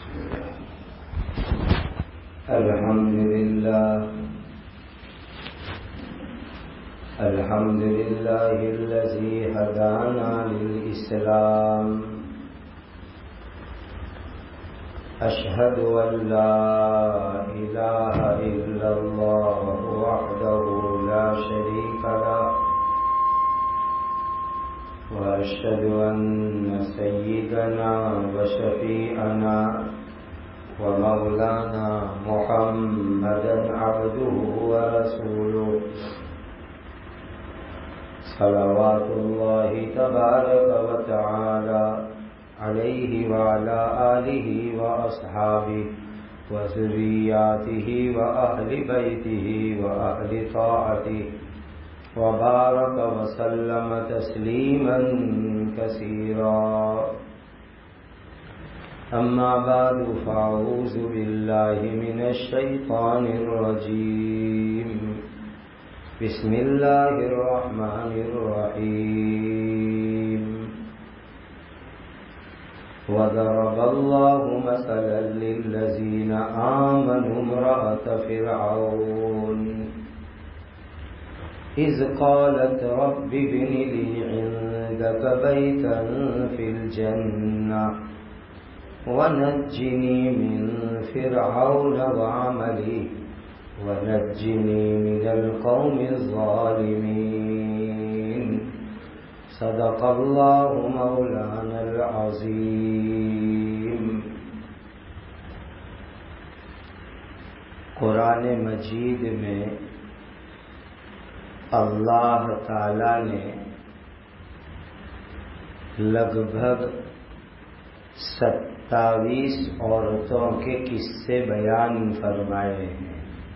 الحمد لله الذي هدانا للإسلام أشهد أن لا إله إلا الله وحده لا شريك له وأشهد أن سيدنا وشفيعنا ومولانا محمدا عبده ورسوله صلوات الله تبارك وتعالى عليه وعلى آله وأصحابه وذرياته وأهل بيته وأهل طاعته وبارك وسلم تسليما كثيرا. أما بعد فأعوذ بالله من الشيطان الرجيم. بسم الله الرحمن الرحيم. وضرب الله مثلا للذين آمنوا امرأة فرعون إذ قالت رب ابن لي عندك بيتا في الجنة ونجني من فرعون وعمله ونجني من القوم الظالمين. صدق الله مولانا العظيم. قرآن مجید میں اللہ تعالی نے لگ بھگ 27 عورتوں کے قصے بیان فرمائے ہیں.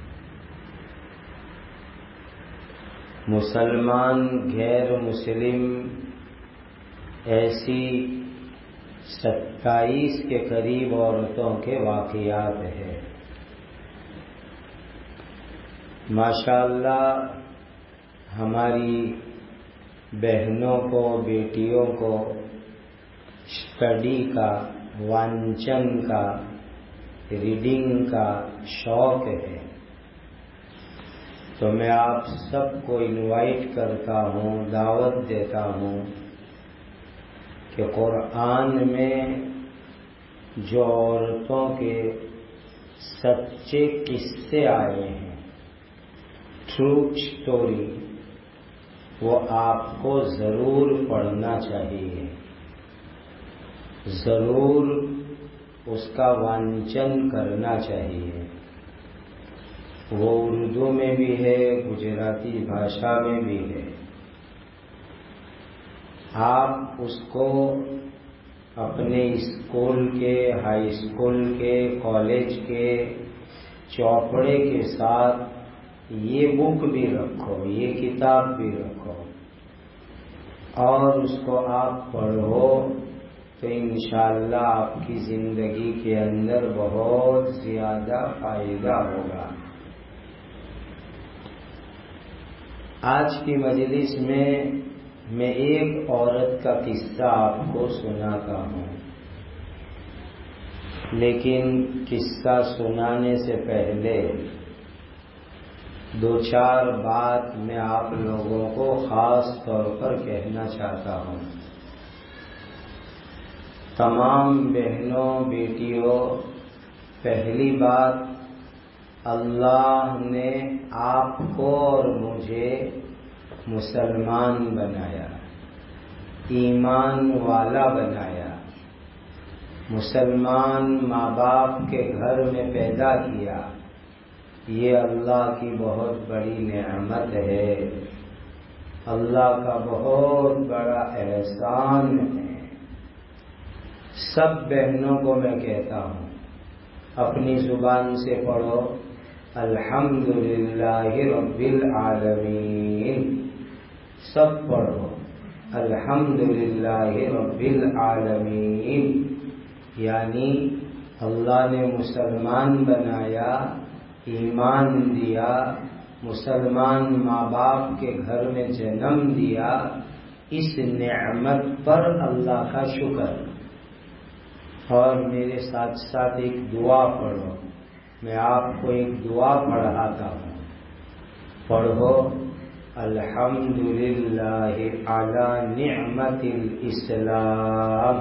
مسلمان غیر مسلم ایسی 27 کے قریب عورتوں کے واقعات ہیں. ماشاءاللہ ہماری بہنوں کو بیٹیوں کو اسٹڈی کا وانچن کا ریڈنگ کا شوق ہے، تو میں آپ سب کو انوائٹ کرتا ہوں، دعوت دیتا ہوں کہ قرآن میں جو عورتوں کے سچے قصے آئے ہیں، ٹرو اسٹوری، وہ آپ کو ضرور پڑھنا چاہیے، ضرور اس کا وانچن کرنا چاہیے. وہ اردو میں بھی ہے، گجراتی بھاشا میں بھی ہے. آپ اس کو اپنے اسکول کے، ہائی اسکول کے، کالج کے چوپڑے کے ساتھ یہ بک بھی رکھو، یہ کتاب بھی رکھو، اور اس کو آپ پڑھو تو انشاءاللہ آپ کی زندگی کے اندر بہت زیادہ فائدہ ہوگا. آج کی مجلس میں ایک عورت کا قصہ آپ کو سناتا ہوں، لیکن قصہ سنانے سے پہلے 2-4 بات میں آپ لوگوں کو خاص طور پر کہنا چاہتا ہوں. تمام بہنوں بیٹیوں، پہلی بات، اللہ نے آپ کو اور مجھے مسلمان بنایا، ایمان والا بنایا، مسلمان ماں باپ کے گھر میں پیدا کیا. یہ اللہ کی بہت بڑی نعمت ہے، اللہ کا بہت بڑا احسان ہے. سب بہنوں کو میں کہتا ہوں، اپنی زبان سے پڑھو الحمدللہ رب العالمین. سب پڑھو الحمدللہ رب العالمین، یعنی اللہ نے مسلمان بنایا، ایمان دیا، مسلمان ماں باپ کے گھر میں جنم دیا. اس نعمت پر اللہ کا شکر. اور میرے ساتھ ساتھ ایک دعا پڑھو. میں آپ کو ایک دعا پڑھاتا ہوں. پڑھو الحمدللہ علی نعمت الاسلام.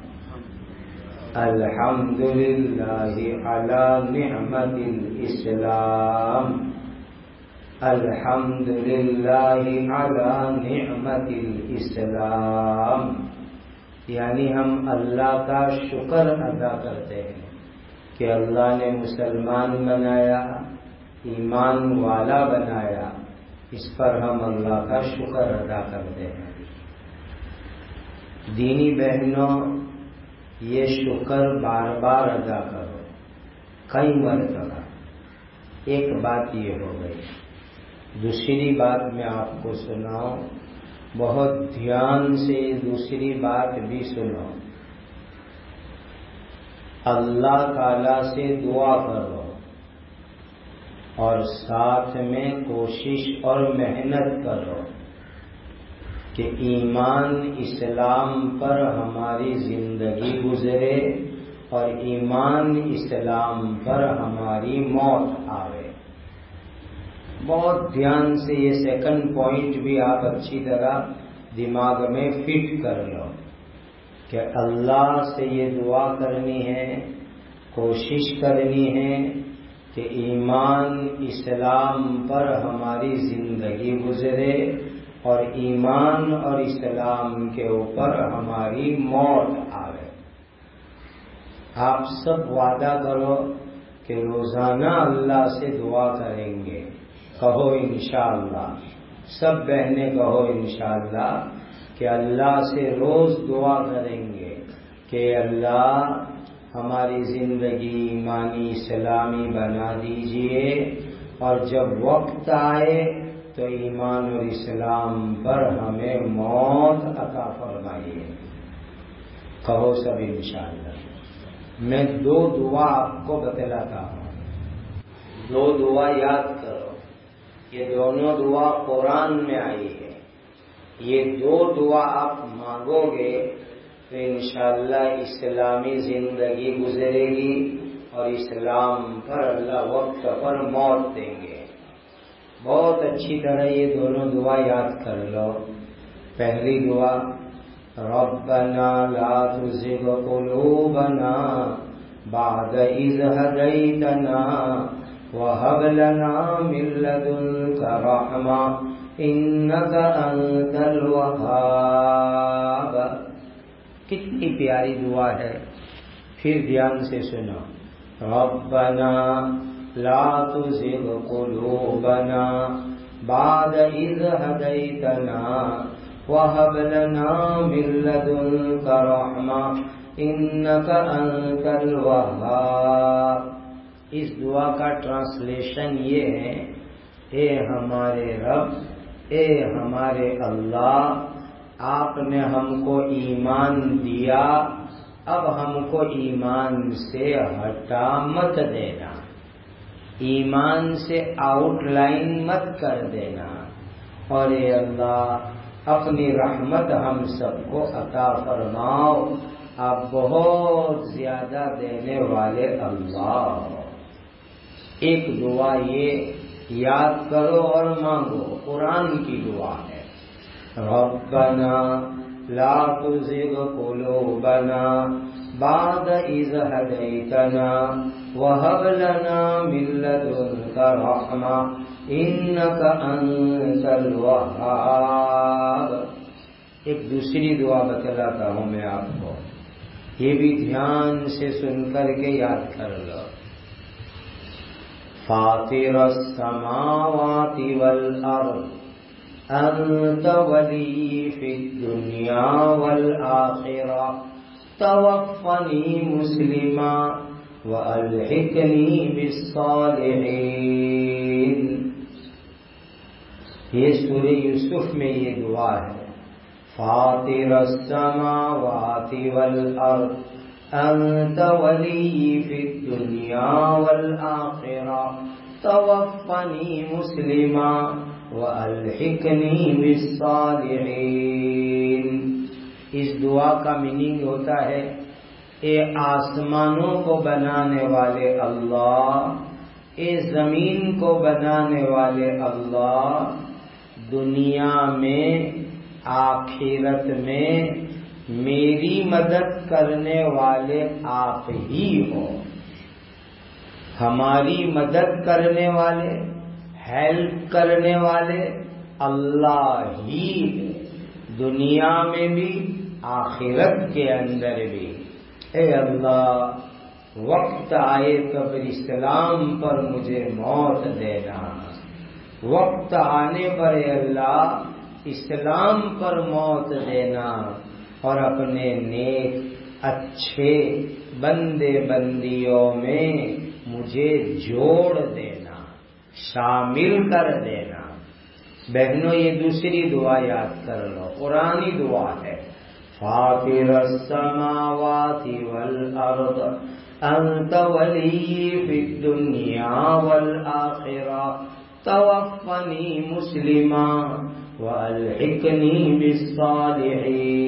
الحمدللہ علی نعمت الاسلام. الحمدللہ علی نعمت الاسلام. یعنی ہم اللہ کا شکر ادا کرتے ہیں کہ اللہ نے مسلمان بنایا، ایمان والا بنایا. اس پر ہم اللہ کا شکر ادا کرتے ہیں. دینی بہنوں، یہ شکر بار بار ادا کرو، کئی مرتبہ. ایک بات یہ ہو گئی. دوسری بات میں آپ کو سناؤں، بہت دھیان سے دوسری بات بھی سنو. اللہ تعالی سے دعا کرو اور ساتھ میں کوشش اور محنت کرو کہ ایمان اسلام پر ہماری زندگی گزرے اور ایمان اسلام پر ہماری موت آوے. بہت دھیان سے یہ سیکنڈ پوائنٹ بھی آپ اچھی طرح دماغ میں فٹ کر لو کہ اللہ سے یہ دعا کرنی ہے، کوشش کرنی ہے کہ ایمان اسلام پر ہماری زندگی گزرے اور ایمان اور اسلام کے اوپر ہماری موت آئے. آپ سب وعدہ کرو کہ روزانہ اللہ سے دعا کریں گے. کہو انشاءاللہ. سب بہنیں کہو انشاءاللہ کہ اللہ سے روز دعا کریں گے کہ اللہ ہماری زندگی ایمانی اسلامی بنا دیجئے اور جب وقت آئے تو ایمان اور اسلام پر ہمیں موت عطا فرمائیے. کہو سب انشاءاللہ. میں دو دعا آپ کو بتلاتا ہوں. دو دعا یاد کرو. یہ دونوں دعا قرآن میں آئی ہے. یہ دو دعا آپ مانگو گے تو انشاءاللہ اسلامی زندگی گزرے گی اور اسلام پر اللہ وقت پر موت دیں گے. بہت اچھی طرح یہ دونوں دعا یاد کر لو. پہلی دعا ربنا لا تزغ قلوبنا بعد إذ هديتنا وهب لنا من لدنك رحمة إنك أنت الوهاب. کتنی پیاری دعا ہے. پھر دھیان سے سنو. ربنا لا تزغ قلوبنا بعد إذ هديتنا وهب لنا من لدنك رحمة إنك أنت الوهاب. اس دعا کا ٹرانسلیشن یہ ہے: اے ہمارے رب، اے ہمارے اللہ، آپ نے ہم کو ایمان دیا، اب ہم کو ایمان سے ہٹا مت دینا، ایمان سے آؤٹ لائن مت کر دینا، اور اے اللہ اپنی رحمت ہم سب کو عطا فرماؤ. آپ بہت زیادہ دینے والے اللہ. ایک دعا یہ یاد کرو اور مانگو. قرآن کی دعا ہے. ربنا لا تزغ قلوبنا بعد إذ هديتنا وهب لنا من لدنك رحمة إنك أنت الوهاب. ایک دوسری دعا بتلاتا ہوں میں آپ کو. یہ بھی دھیان سے سن کر کے یاد کر لو. فاطر السماوات والأرض أنت ولي في الدنيا والآخرة توفني مسلما وألحقني بالصالحين. یہ سورہ یوسف میں یہ دعا ہے. فاطر السماوات والأرض أنت ولي في الدنيا والآخرة توفني مسلما وألحقني بالصالحين. اس دعا کا میننگ ہوتا ہے اے آسمانوں کو بنانے والے اللہ، اے زمین کو بنانے والے اللہ، دنیا میں آخرت میں میری مدد کرنے والے آپ ہی ہو، ہماری مدد کرنے والے، ہیلپ کرنے والے اللہ ہی ہے، دنیا میں بھی آخرت کے اندر بھی۔ اے اللہ، وقت آئے قبر اسلام پر مجھے موت دینا، وقت آنے پر اے اللہ اسلام پر موت دینا، اور اپنے نیک اچھے بندے بندیوں میں مجھے جوڑ دینا، شامل کر دینا۔ بہنوں، یہ دوسری دعا یاد کر لو، قرآنی دعا ہے۔ فاطر السماوات والارض انت ولی فی الدنیا والآخرہ توفنی مسلما والحقنی بالصالحین۔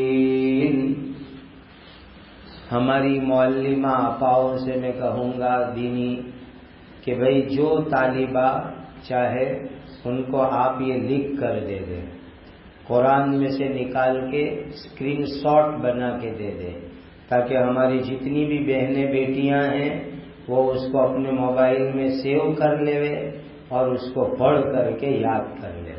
ہماری معلمہ آپاؤں سے میں کہوں گا دینی کہ بھئی جو طالبہ چاہے ان کو آپ یہ لکھ کر دے دیں، قرآن میں سے نکال کے اسکرین شاٹ بنا کے دے دیں، تاکہ ہماری جتنی بھی بہنیں بیٹیاں ہیں وہ اس کو اپنے موبائل میں سیو کر لے اور اس کو پڑھ کر کے یاد کر لے۔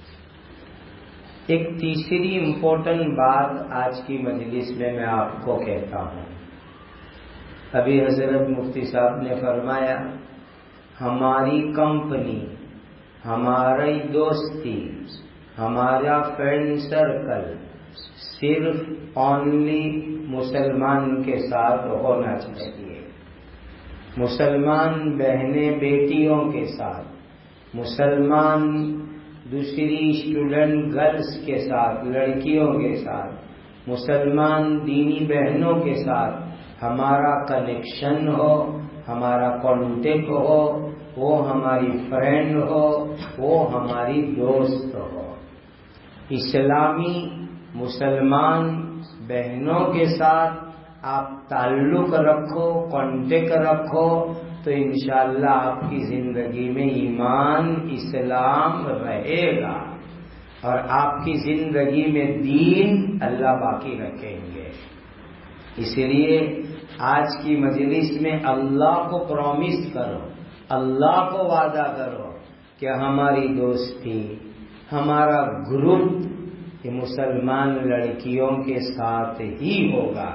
ایک تیسری امپورٹنٹ بات آج کی مجلس میں آپ کو کہتا ہوں۔ ابھی حضرت مفتی صاحب نے فرمایا ہماری کمپنی، ہماری دوستی، ہمارا فرینڈ سرکل صرف اونلی مسلمان کے ساتھ ہونا چاہیے، مسلمان بہنیں بیٹیوں کے ساتھ، مسلمان دوسری اسٹوڈنٹ گرلز کے ساتھ، لڑکیوں کے ساتھ، مسلمان دینی بہنوں کے ساتھ ہمارا کنیکشن ہو، ہمارا کانٹیکٹ ہو، وہ ہماری فرینڈ ہو، وہ ہماری دوست ہو۔ اسلامی مسلمان بہنوں کے ساتھ آپ تعلق رکھو، کانٹیکٹ رکھو، تو انشاءاللہ آپ کی زندگی میں ایمان اسلام رہے گا، اور آپ کی زندگی میں دین اللہ باقی رکھیں گے۔ اس لیے آج کی مجلس میں اللہ کو پرومس کرو، اللہ کو وعدہ کرو کہ ہماری دوستی، ہمارا گروپ یہ مسلمان لڑکیوں کے ساتھ ہی ہوگا۔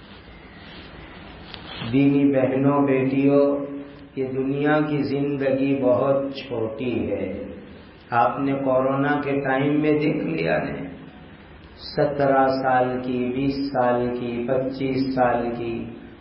دینی بہنوں بیٹیوں، یہ دنیا کی زندگی بہت چھوٹی ہے۔ آپ نے کورونا کے ٹائم میں دیکھ لیا ہے، 17 سال کی، 20 سال کی، 25 سال کی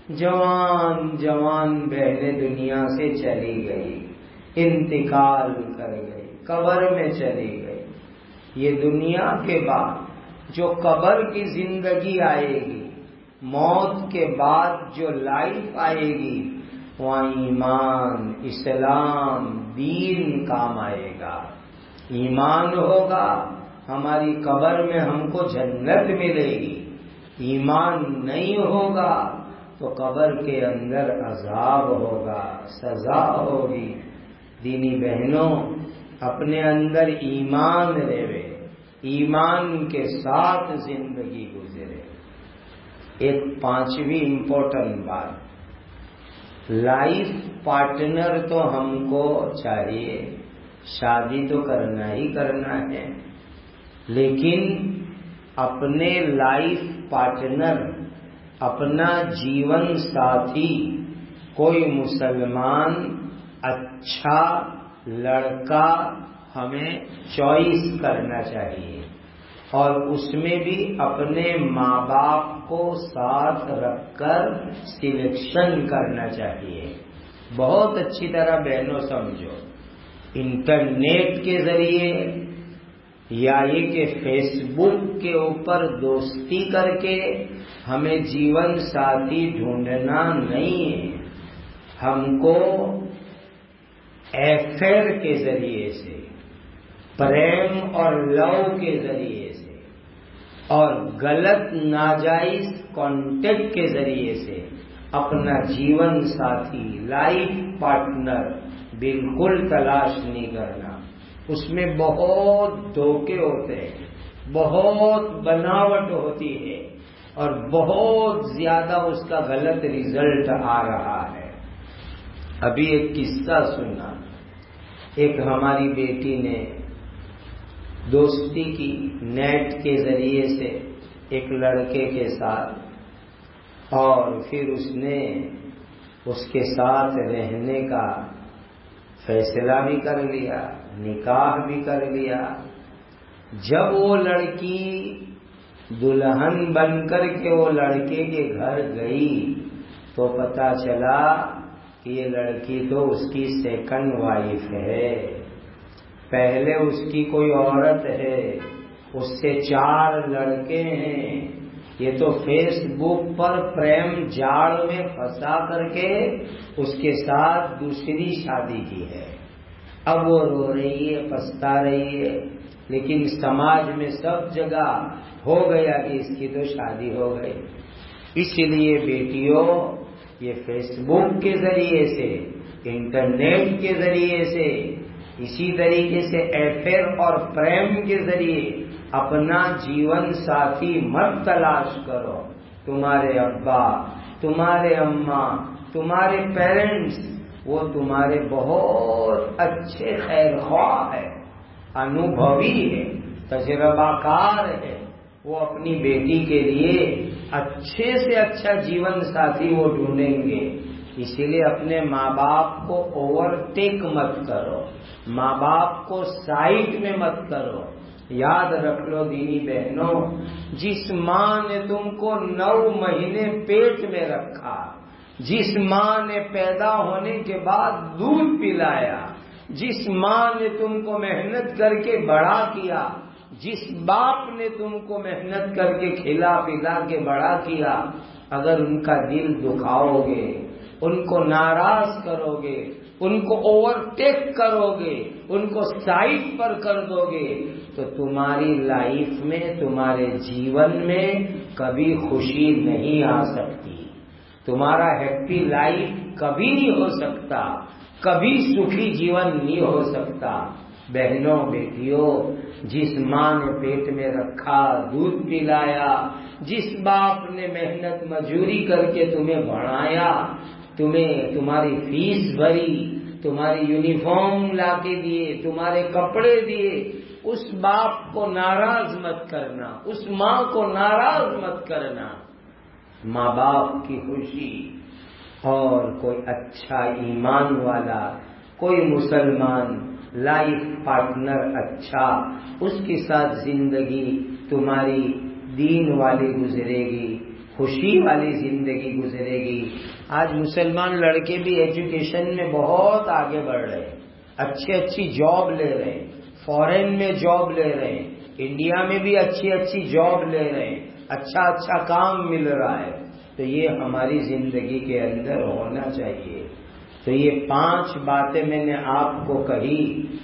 جوان بہنیں دنیا سے چلی گئی، انتقال کر گئی، قبر میں چلی گئی۔ یہ دنیا کے بعد جو قبر کی زندگی آئے گی، موت کے بعد جو لائف آئے گی، وہاں ایمان، اسلام، دین کام آئے گا۔ ایمان ہوگا، ہماری قبر میں ہم کو جنت ملے گی۔ ایمان نہیں ہوگا تو قبر کے اندر عذاب ہوگا، سزا ہوگی۔ دینی بہنوں، اپنے اندر ایمان رہے، ایمان کے ساتھ زندگی گزرے۔ ایک پانچویں امپورٹنٹ بات، لائف پارٹنر تو ہم کو چاہیے، شادی تو کرنا ہی کرنا ہے، لیکن اپنے لائف پارٹنر، اپنا جیون ساتھی کوئی مسلمان اچھا لڑکا ہمیں چوائس کرنا چاہیے، اور اس میں بھی اپنے ماں باپ کو ساتھ رکھ کر سلیکشن کرنا چاہیے۔ بہت اچھی طرح بہنوں سمجھو، انٹرنیٹ کے ذریعے یا یہ کہ فیس بک کے اوپر دوستی کر کے ہمیں جیون ساتھی ڈھونڈنا نہیں ہے، ہم کو افیئر کے ذریعے سے، پریم اور لو کے ذریعے سے، اور غلط ناجائز کانٹیکٹ کے ذریعے سے اپنا جیون ساتھی، لائف پارٹنر بالکل تلاش نہیں کرنا. اس میں بہت دھوکے ہوتے ہیں، بہت بناوٹ ہوتی ہے اور بہت زیادہ اس کا غلط رزلٹ آ رہا ہے. ابھی ایک قصہ سنا. ایک ہماری بیٹی نے دوستی کی نیٹ کے ذریعے سے ایک لڑکے کے ساتھ، اور پھر اس نے اس کے ساتھ رہنے کا فیصلہ بھی کر لیا، نکاح بھی کر لیا. جب وہ لڑکی دلہن بن کر کے وہ لڑکے کے گھر گئی تو پتا چلا کہ یہ لڑکی تو اس کی سیکنڈ وائف ہے. پہلے اس کی کوئی عورت ہے، اس سے 4 لڑکے ہیں. یہ تو فیس بک پر پریم جاڑ میں پھنسا کر کے اس کے ساتھ دوسری شادی کی ہے. اب وہ رو رہی ہے، پچھتا رہی ہے، لیکن سماج میں سب جگہ ہو گیا کہ اس کی تو شادی ہو گئی. اس لیے بیٹیوں، یہ فیس بک کے ذریعے سے، انٹرنیٹ کے ذریعے سے، اسی طریقے سے افیئر اور پریم کے ذریعے اپنا جیون ساتھی مت تلاش کرو. تمہارے ابا، تمہارے اماں، تمہارے پیرنٹس وہ تمہارے بہت اچھے خیر خواہ ہے، انوبھوی ہے، تجربہ کار ہے. وہ اپنی بیٹی کے لیے اچھے سے اچھا جیون ساتھی وہ ڈھونڈیں گے. اسی لیے اپنے ماں باپ کو اوور ٹیک مت کرو، ماں باپ کو سائڈ میں مت کرو. یاد رکھ لو دینی بہنوں، جس ماں نے تم کو 9 مہینے پیٹ میں رکھا، جس ماں نے پیدا ہونے کے بعد دودھ پلایا، جس ماں نے تم کو محنت کر کے بڑا کیا، جس باپ نے تم کو محنت کر کے کھلا پلا کے بڑا کیا، اگر ان کا دل دکھاؤ گے، ان کو ناراض کرو گے، ان کو اوور ٹیک کرو گے، ان کو سائڈ پر کر دو گے، تو تمہاری لائف میں، تمہارے جیون میں کبھی خوشی نہیں آ سکتی. تمہارا ہیپی لائف کبھی نہیں ہو سکتا، کبھی سکھی جیون نہیں ہو سکتا. بہنوں، بیٹیوں، جس ماں نے پیٹ میں رکھا، دودھ پلایا، جس باپ نے محنت مزدوری کر کے تمہیں بڑھایا، تمہاری فیس بھری، تمہاری یونیفارم لا کے دیے، تمہارے کپڑے دیے، اس باپ کو ناراض مت کرنا، اس ماں کو ناراض مت کرنا. ماں باپ کی خوشی اور کوئی اچھا ایمان والا، کوئی مسلمان لائف پارٹنر اچھا، اس کے ساتھ زندگی تمہاری دین والی گزرے گی، خوشی والی زندگی گزرے گی. آج مسلمان لڑکے بھی ایجوکیشن میں بہت آگے بڑھ رہے ہیں، اچھی جاب لے رہے ہیں، فورن میں جاب لے رہے ہیں، انڈیا میں بھی اچھی جاب لے رہے ہیں، اچھا کام مل رہا ہے. تو یہ ہماری زندگی کے اندر ہونا چاہیے. تو یہ 5 باتیں میں نے آپ کو کہی،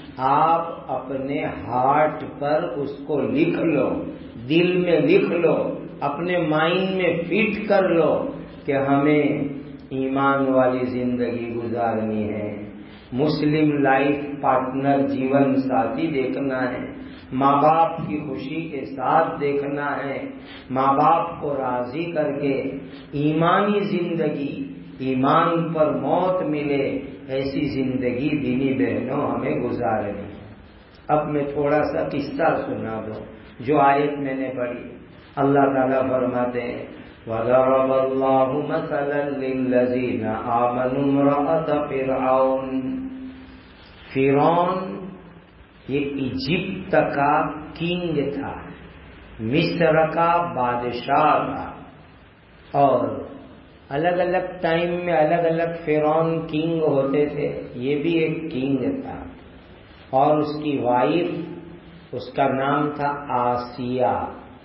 آپ اپنے ہارٹ پر اس کو لکھ لو، دل میں لکھ لو، اپنے مائنڈ میں فٹ کر لو کہ ہمیں ایمان والی زندگی گزارنی ہے، مسلم لائف پارٹنر جیون ساتھی دیکھنا ہے، ماں باپ کی خوشی کے ساتھ دیکھنا ہے، ماں باپ کو راضی کر کے ایمانی زندگی، ایمان پر موت ملے، ایسی زندگی دینی بہنوں ہمیں گزارنی ہے. اب میں تھوڑا سا قصہ سنا دوں جو آیت میں نے پڑھی. اللہ تعالیٰ فرماتے ہیں وَضَرَبَ اللَّهُ مَثَلًا لِلَّذِينَ آمَنُوا امْرَأَتَ فِرْعَوْنَ. فرعون یہ ایجپٹ کا کنگ تھا، مصر کا بادشاہ تھا، اور الگ الگ ٹائم میں الگ الگ فرعون کنگ ہوتے تھے. یہ بھی ایک کنگ تھا، اور اس کی وائف، اس کا نام تھا آسیہ.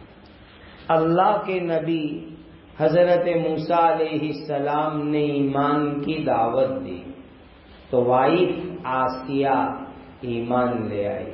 اللہ کے نبی حضرت موسیٰ علیہ السلام نے ایمان کی دعوت دی تو وائف آسیہ ایمان لے آئی،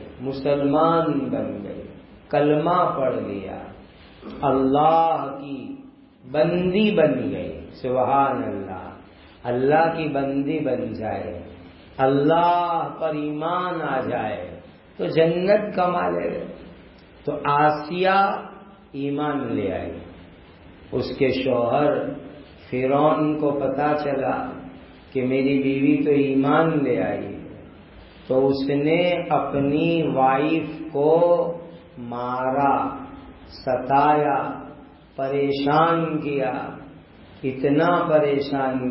مسلمان بن گئی، کلمہ پڑھ لیا، اللہ کی بندی بن گئی. سبحان اللہ. اللہ کی بندی بن جائے, اللہ پر ایمان آ جائے تو جنت کما لے. تو آسیہ ایمان لے آئی. اس کے شوہر فرعون کو پتا چلا کہ میری بیوی تو ایمان لے آئی, تو اس نے اپنی وائف کو مارا, ستایا, پریشان کیا, اتنا پریشان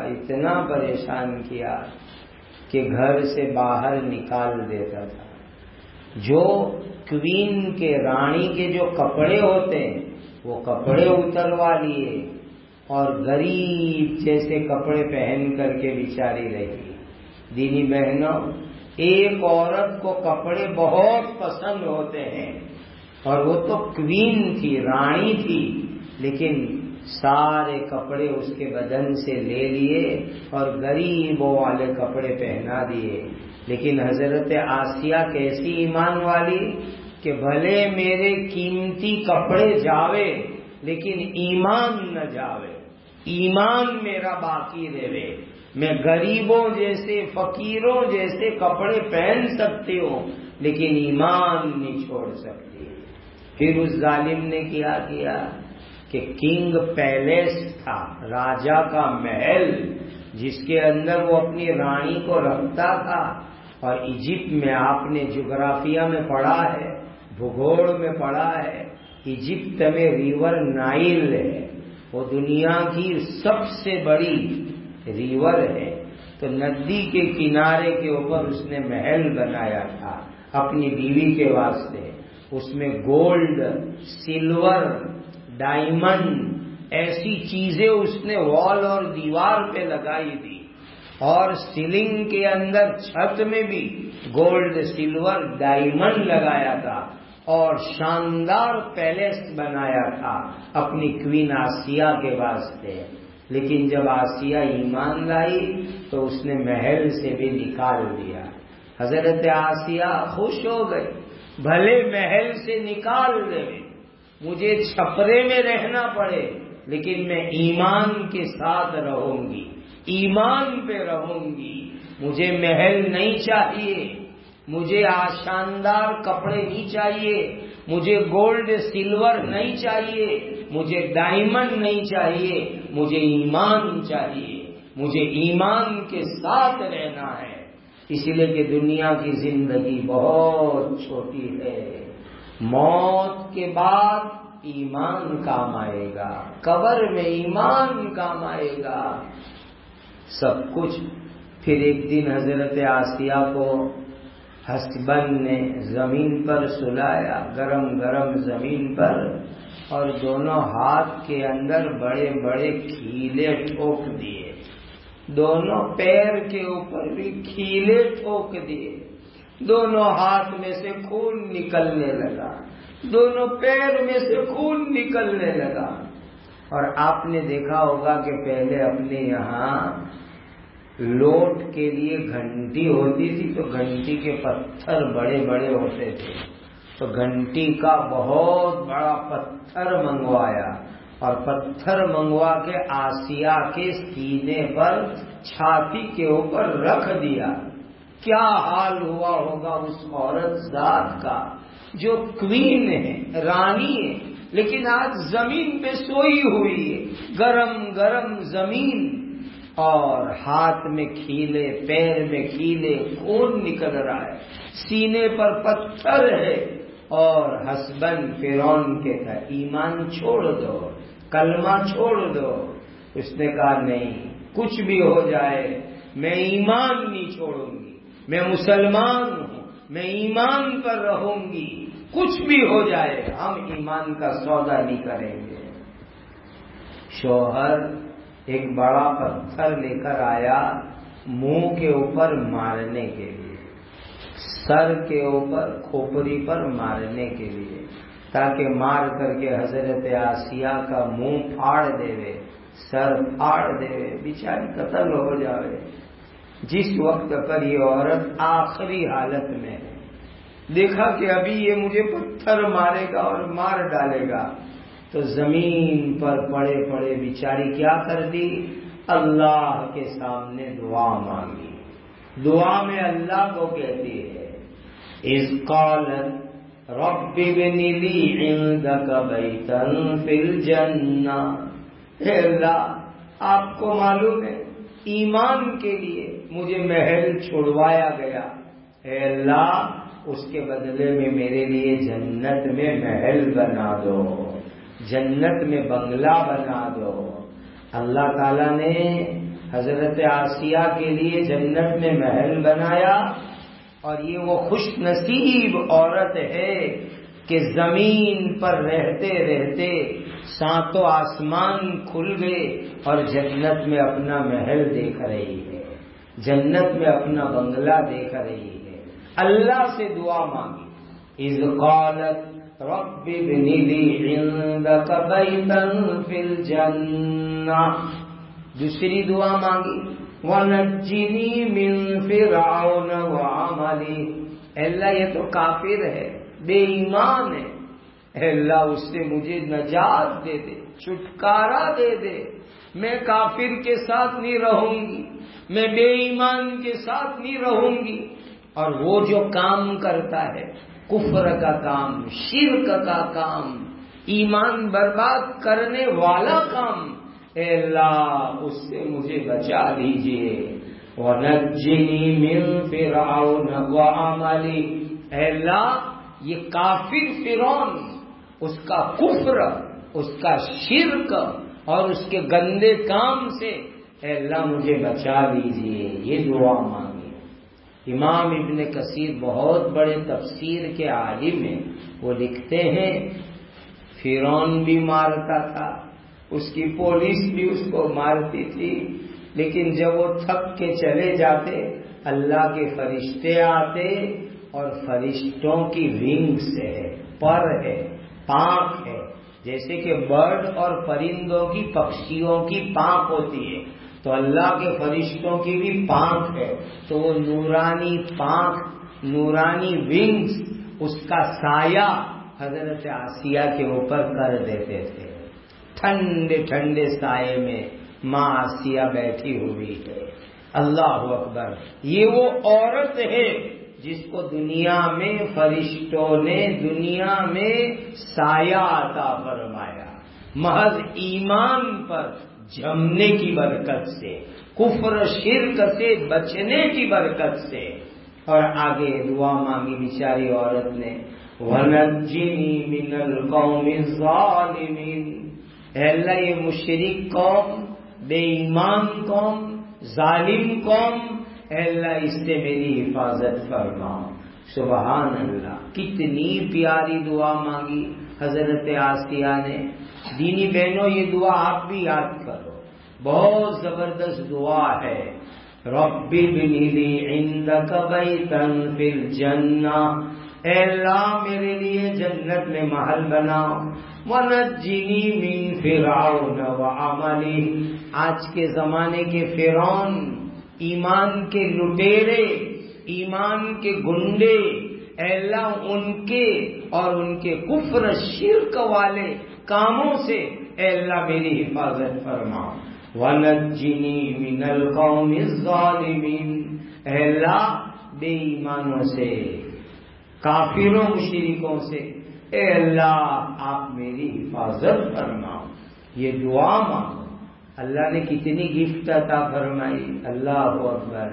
کیا کہ گھر سے باہر نکال دیتا تھا. جو کوئین کے, رانی کے جو کپڑے ہوتے ہیں وہ کپڑے اتروا لیے اور غریب جیسے کپڑے پہن کر کے بیچاری رہی. دینی بہنوں, ایک عورت کو کپڑے بہت پسند ہوتے ہیں اور وہ تو کوئین تھی, رانی تھی, لیکن سارے کپڑے اس کے بدن سے لے لیے اور غریبوں والے کپڑے پہنا دیے. لیکن حضرت آسیہ کیسی ایمان والی کہ بھلے میرے قیمتی کپڑے جاوے لیکن ایمان نہ جاوے, ایمان میرا باقی رہے. میں غریبوں جیسے, فقیروں جیسے کپڑے پہن سکتی ہوں لیکن ایمان نہیں چھوڑ سکتی. پھر اس ظالم نے کیا کیا کہ کنگ پیلیس تھا, راجا کا محل, جس کے اندر وہ اپنی رانی کو رکھتا تھا. اور ایجپٹ میں آپ نے جغرافیہ میں پڑھا ہے, بھگوڑ میں پڑھا ہے, ایجپٹ میں ریور نائل ہے, وہ دنیا کی سب سے بڑی ریور ہے. تو ندی کے کنارے کے اوپر اس نے محل بنایا تھا اپنی بیوی کے واسطے. اس میں گولڈ, سلور, ڈائمنڈ ایسی چیزیں اس نے وال اور دیوار پہ لگائی تھی. اور سیلنگ کے اندر, چھت میں بھی گولڈ, سلور, ڈائمنڈ لگایا تھا اور شاندار پیلیس بنایا تھا اپنی کوئین آسیہ کے واسطے. لیکن جب آسیہ ایمان لائی تو اس نے محل سے بھی نکال دیا. حضرت آسیہ خوش ہو گئی, بھلے محل سے نکال دے, مجھے چھپرے میں رہنا پڑے لیکن میں ایمان کے ساتھ رہوں گی, ایمان پہ رہوں گی. مجھے محل نہیں چاہیے, مجھے شاندار کپڑے نہیں چاہیے, مجھے گولڈ سلور نہیں چاہیے, مجھے ڈائمنڈ نہیں چاہیے, مجھے ایمان چاہیے, مجھے ایمان کے ساتھ رہنا ہے. اسی لیے کہ دنیا کی زندگی بہت چھوٹی ہے, موت کے بعد ایمان کام آئے گا, قبر میں ایمان کام آئے گا, سب کچھ. پھر ایک دن حضرت آسیہ کو ہسبند نے زمین پر سلایا, گرم گرم زمین پر, اور دونوں ہاتھ کے اندر بڑے بڑے کھیلے ٹھوک دیے, دونوں پیر کے اوپر بھی کھیلے ٹھوک دیے. دونوں ہاتھ میں سے خون نکلنے لگا, دونوں پیر میں سے خون نکلنے لگا. اور آپ نے دیکھا ہوگا کہ پہلے اپنے یہاں لوٹ کے لیے گھنٹی ہوتی تھی تو گھنٹی کے پتھر بڑے بڑے ہوتے تھے, تو گھنٹی کا بہت بڑا پتھر منگوایا اور پتھر منگوا کے آسیہ کے سینے پر, چھاتی کے اوپر رکھ دیا. کیا حال ہوا ہوگا اس عورت ذات کا جو کوئین ہے, رانی ہے, لیکن آج زمین پہ سوئی ہوئی ہے, گرم گرم زمین, اور ہاتھ میں کھیلے, پیر میں کھیلے, خون نکل رہا ہے, سینے پر پتھر ہے. اور ہسبند فرعون کے تھا, ایمان چھوڑ دو, کلمہ چھوڑ دو. اس نے کہا نہیں, کچھ بھی ہو جائے میں ایمان نہیں چھوڑوں گی, میں مسلمان ہوں, میں ایمان پر رہوں گی, کچھ بھی ہو جائے ہم ایمان کا سودا نہیں کریں گے. شوہر ایک بڑا پتھر لے کر آیا منہ کے اوپر مارنے کے لیے, سر کے اوپر, کھوپڑی پر مارنے کے لیے, تاکہ مار کر کے حضرت آسیہ کا منہ پھاڑ دے, سر پھاڑ دے, بیچاری قتل ہو جاوے. جس وقت پر یہ عورت آخری حالت میں ہے, دیکھا کہ ابھی یہ مجھے پتھر مارے گا اور مار ڈالے گا, تو زمین پر پڑے پڑے بیچاری کیا کر دی؟ اللہ کے سامنے دعا مانگی. دعا میں اللہ کو کہتی ہے اذ قالت رب ابن لی عندک بیتا فی الجنہ. اے اللہ آپ کو معلوم ہے ایمان کے لیے مجھے محل چھڑوایا گیا، اے اللہ اس کے بدلے میں میرے لیے جنت میں محل بنا دو، جنت میں بنگلہ بنا دو. اللہ تعالیٰ نے حضرت آسیہ کے لیے جنت میں محل بنایا، اور یہ وہ خوش نصیب عورت ہے کہ زمین پر رہتے رہتے ساتوں آسمان کھل گئے اور جنت میں اپنا محل دیکھ رہی ہے، جنت میں اپنا بنگلہ دیکھ رہی ہے. اللہ سے دعا مانگی اذ قالت رب ابن لی عندک بیتا فی الجنہ. دوسری دعا مانگی وَنَجِّنِي مِن فِرْعَوْنَ وَعَمَلِهِ. اے اللہ یہ تو کافر ہے، بے ایمان ہے، اے اللہ اس سے مجھے نجات دے دے، چھٹکارا دے دے. میں کافر کے ساتھ نہیں رہوں گی، میں بے ایمان کے ساتھ نہیں رہوں گی. اور وہ جو کام کرتا ہے کفر کا کام، شرک کا کام، ایمان برباد کرنے والا کام، اے اللہ اس سے مجھے بچا لیجئے. وَنَجِّنِي مِن فِرْعَوْنَ وَعَمَلِهِ. اے اللہ یہ کافر فرعون، اس کا کفر، اس کا شرک اور اس کے گندے کام سے اے اللہ مجھے بچا لیجئے. یہ دعا مانگی. امام ابن کثیر بہت بڑے تفسیر کے عالم ہیں، وہ لکھتے ہیں فرعون بھی مارتا تھا، اس کی پولیس بھی اس کو مارتی تھی، لیکن جب وہ تھک کے چلے جاتے اللہ کے فرشتے آتے اور فرشتوں کی ونگز ہے، پر ہے، پانکھ ہے، جیسے کہ برڈ اور پرندوں کی، پکشیوں کی پانکھ ہوتی ہے، تو اللہ کے فرشتوں کی بھی پانکھ ہے. تو وہ نورانی پانکھ، نورانی ونگز، اس کا سایہ حضرت آسیہ کے اوپر کر دیتے تھے. ٹھنڈے ٹھنڈے سائے میں ماں آسیہ بیٹھی ہوئی ہے. اللہ اکبر. یہ وہ عورت ہے جس کو دنیا میں فرشتوں نے دنیا میں سایہ عطا فرمایا، محض ایمان پر جمنے کی برکت سے، کفر شرک سے بچنے کی برکت سے. اور آگے دعا مانگی بیچاری عورت نے وَنَجِّنِي مِنَ الْقَوْمِ الظَّالِمِينَ. اے اللہ یہ مشرک قوم، بے ایمان قوم، ظالم قوم، اے اللہ اس سے میری حفاظت فرماؤ. سبحان اللہ. کتنی پیاری دعا مانگی حضرت آسیہ نے. دینی بہنوں یہ دعا آپ بھی یاد کرو، بہت زبردست دعا ہے. رب ابن لی عندک بیتا فی الجنہ. اے اللہ میرے لیے جنت میں محل بناؤ. وَنَجِّنِي مِن فِرْعَوْنَ وَعَمَلِهِ. آج کے زمانے کے فرعون، ایمان کے لٹیرے، ایمان کے گنڈے، اے اللہ ان کے اور ان کے کفر شرک والے کاموں سے اے اللہ میری حفاظت فرماؤ. وَنَجِّنِي مِنَ الْقَوْمِ الظَّالِمِينَ. اے اللہ بے ایمانوں سے، کافروں مشرکوں سے اے اللہ آپ میری حفاظت فرماؤ. یہ دعا مانگو. اللہ نے کتنی گفٹ عطا فرمائی. اللہ اکبر.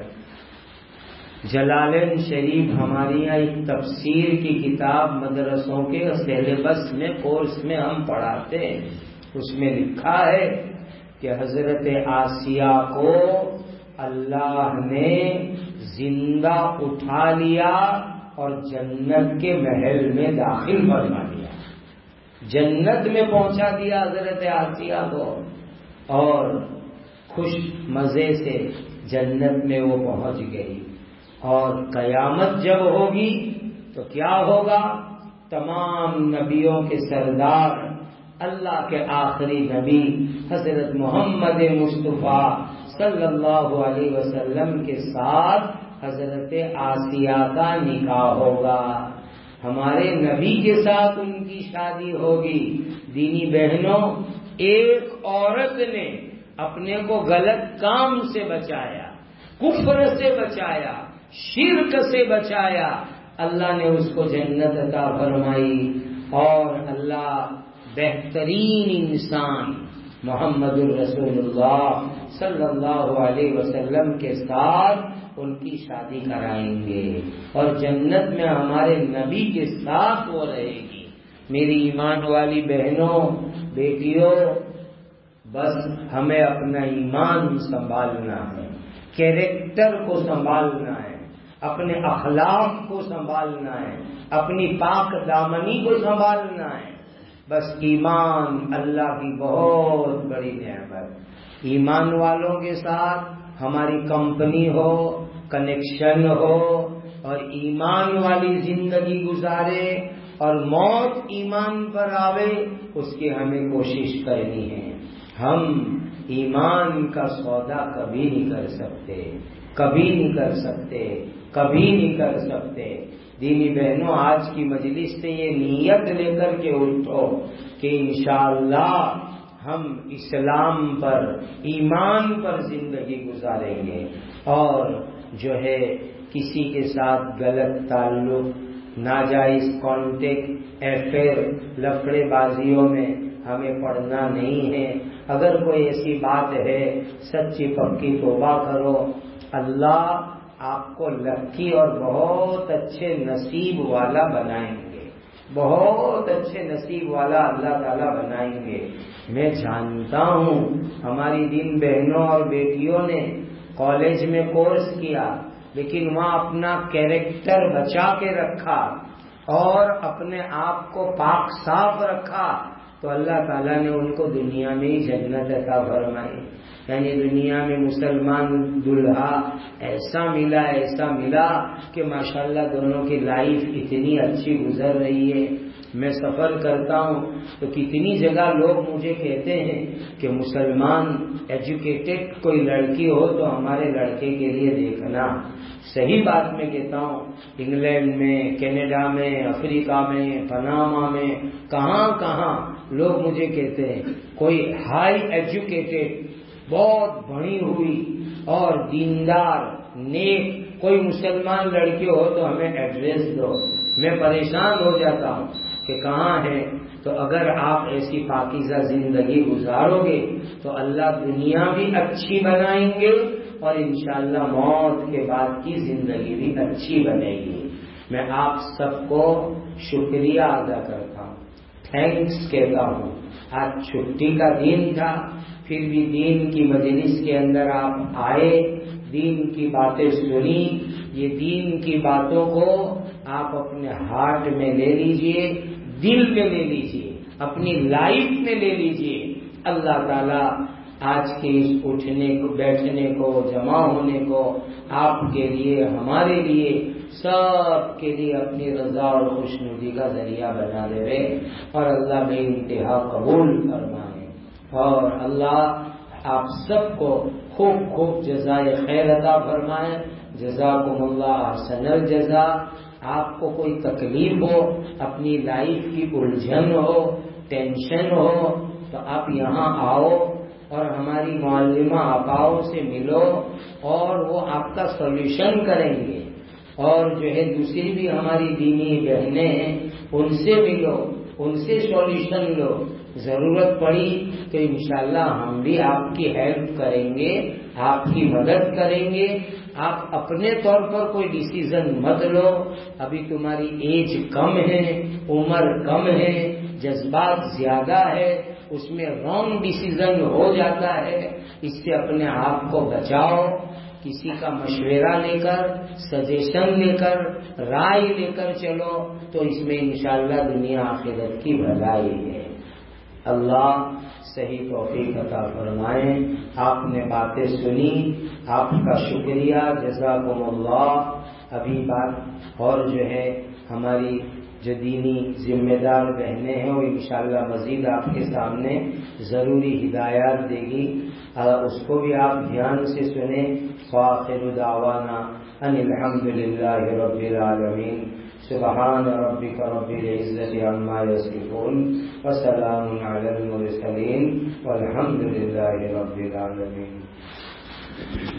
جلالین شریف ہماری یہاں ایک تفسیر کی کتاب مدرسوں کے سلیبس میں، کورس میں ہم پڑھاتے ہیں. اس میں لکھا ہے کہ حضرت آسیہ کو اللہ نے زندہ اٹھا لیا اور جنت کے محل میں داخل فرما دیا، جنت میں پہنچا دیا حضرت آسیہ کو، اور خوش مزے سے جنت میں وہ پہنچ گئی. اور قیامت جب ہوگی تو کیا ہوگا؟ تمام نبیوں کے سردار، اللہ کے آخری نبی حضرت محمد مصطفیٰ صلی اللہ علیہ وسلم کے ساتھ حضرت آسیہ کا نکاح ہوگا. ہمارے نبی کے ساتھ ان کی شادی ہوگی۔ دینی بہنوں، ایک عورت نے اپنے کو غلط کام سے بچایا، کفر سے بچایا، شرک سے بچایا، اللہ نے اس کو جنت عطا فرمائی، اور اللہ بہترین انسان محمد الرسول اللہ صلی اللہ علیہ وسلم کے ساتھ ان کی شادی کرائیں گے، اور جنت میں ہمارے نبی کے ساتھ وہ رہے گی۔ میری ایمان والی بہنوں، بیٹیوں، بس ہمیں اپنا ایمان سنبھالنا ہے، کیریکٹر کو سنبھالنا ہے، اپنے اخلاق کو سنبھالنا ہے، اپنی پاک دامنی کو سنبھالنا ہے۔ بس ایمان اللہ کی بہت بڑی نعمت، ایمان والوں کے ساتھ ہماری کمپنی ہو، کنیکشن ہو، اور ایمان والی زندگی گزارے، اور موت ایمان پر آوے، اس کی ہمیں کوشش کرنی ہے۔ ہم ایمان کا سودا کبھی نہیں کر سکتے، کبھی نہیں کر سکتے، کبھی نہیں کر سکتے۔ دینی بہنوں، آج کی مجلس سے یہ نیت لے کر کے اٹھو کہ انشاءاللہ ہم اسلام پر، ایمان پر زندگی گزاریں گے، اور جو ہے کسی کے ساتھ غلط تعلق، ناجائز کانٹیکٹ، ایفیر، لفڑے بازیوں میں ہمیں پڑنا نہیں ہے۔ اگر کوئی ایسی بات ہے، سچی پکی توبہ کرو، اللہ آپ کو لکی اور بہت اچھے نصیب والا بنائیں گے، بہت اچھے نصیب والا اللہ تعالیٰ بنائیں گے۔ میں جانتا ہوں ہماری دین بہنوں اور بیٹیوں نے کالج میں کورس کیا، لیکن وہاں اپنا کیریکٹر بچا کے رکھا اور اپنے آپ کو پاک صاف رکھا، تو اللہ تعالیٰ نے ان کو دنیا میں ہی جنت عطا فرمائی۔ یعنی دنیا میں مسلمان دلہا ایسا ملا کہ ماشاءاللہ دونوں کی لائف اتنی اچھی گزر رہی ہے۔ میں سفر کرتا ہوں تو کتنی جگہ لوگ مجھے کہتے ہیں کہ مسلمان ایجوکیٹڈ کوئی لڑکی ہو تو ہمارے لڑکے کے لیے دیکھنا۔ صحیح بات میں کہتا ہوں، انگلینڈ میں، کینیڈا میں، افریقہ میں، پناما میں، کہاں کہاں لوگ مجھے کہتے ہیں کوئی ہائی ایجوکیٹڈ، بہت بڑی ہوئی اور دیندار، نیک کوئی مسلمان لڑکی ہو تو ہمیں ایڈریس دو۔ میں پریشان ہو جاتا ہوں کہ کہاں ہے۔ تو اگر آپ ایسی پاکیزہ زندگی گزارو گے تو اللہ دنیا بھی اچھی بنائیں گے، اور انشاءاللہ موت کے بعد کی زندگی بھی اچھی بنے گی۔ میں آپ سب کو شکریہ ادا کرتا ہوں، تھینکس کہتا ہوں۔ آج چھٹی کا دن تھا، پھر بھی دین کی مجلس کے اندر آپ آئے، دین کی باتیں سنی۔ یہ دین کی باتوں کو آپ اپنے ہارٹ میں لے لیجئے، دل میں لے لیجئے، اپنی لائف میں لے لیجئے۔ اللہ تعالیٰ آج کے اس اٹھنے کو، بیٹھنے کو، جمع ہونے کو آپ کے لیے، ہمارے لیے، سب کے لیے اپنی رضا اور خوشنودی کا ذریعہ بنا دے، اور اللہ بے انتہا قبول فرمائے، اور اللہ آپ سب کو خوب خوب جزائے خیر عطا فرمائے۔ جزاکم اللہ احسن الجزا۔ آپ کو کوئی تکلیف ہو، اپنی لائف کی الجھن ہو، ٹینشن ہو، تو آپ یہاں آؤ اور ہماری معلمہ آپاؤں سے ملو، اور وہ آپ کا سولوشن کریں گے، اور جو ہے دوسری بھی ہماری دینی بہنیں ہیں ان سے ملو، ان سے سولوشن لو۔ ضرورت پڑی تو انشاءاللہ ہم بھی آپ کی ہیلپ کریں گے، آپ کی مدد کریں گے۔ آپ اپنے طور پر کوئی ڈیسیزن مت لو، ابھی تمہاری ایج کم ہے، عمر کم ہے، جذبات زیادہ ہے، اس میں رانگ ڈیسیزن ہو جاتا ہے۔ اس سے اپنے آپ کو بچاؤ، کسی کا مشورہ لے کر، سجیشن لے کر، رائے لے کر چلو، تو اس میں انشاءاللہ دنیا آخرت کی بھلائی ہے۔ اللہ صحیح توفیق عطا فرمائیں۔ آپ نے باتیں سنی، آپ کا شکریہ، جزاکم اللہ۔ ابھی بات اور جو ہے ہماری جو دینی ذمہ دار بہنیں ہیں وہ انشاءاللہ مزید آپ کے سامنے ضروری ہدایات دے گی، اس کو بھی آپ دھیان سے سنیں۔ وآخر دعوانا ان الحمدللہ رب العالمین، سبحان ربک رب العزت عما یصفون وسلام علی المرسلین والحمدللہ رب العالمین۔